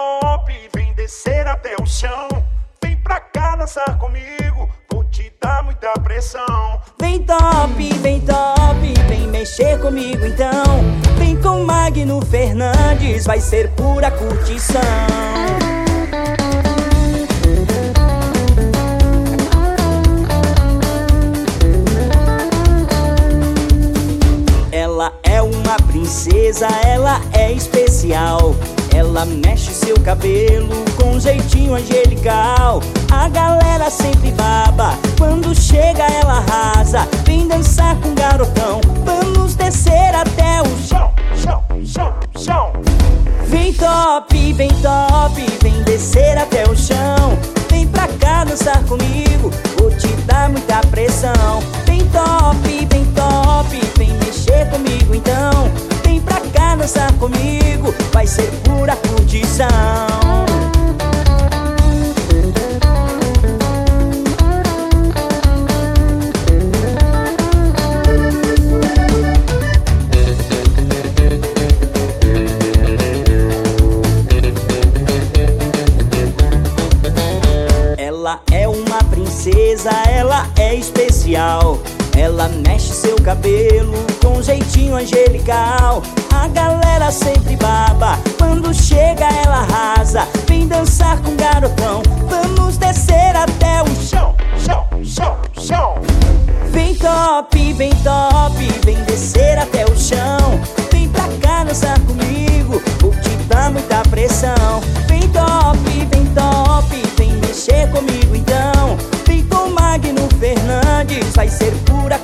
top, vem descer até o chão. Vem pra cá dançar comigo, vou te dar muita pressão. Vem top, vem mexer comigo então. Vem com Magno Fernandes, vai ser pura curtição. Ela é uma princesa, ela é especial. Ela mexe seu cabelo com um jeitinho angelical. A galera sempre baba, quando chega ela arrasa. Vem dançar com o garotão, vamos descer até o chão. Chão, chão, chão. Vem top, vem descer até o chão. Vem pra cá dançar comigo, vou te dar muita pressão. Vem top, vem mexer comigo então. Vem pra cá dançar comigo, vai ser pura curtição. Ela é uma princesa, ela é especial. Ela mexe seu cabelo com um jeitinho angelical. A galera sempre baba, quando chega ela arrasa. Vem dançar com o garotão, vamos descer até o chão. Chão, chão, chão. Vem top, vem descer até o chão. Vem pra cá dançar comigo, vou te dar muita pressão. Vem top, vem mexer comigo então. Vem com Magno Fernandes, vai ser pura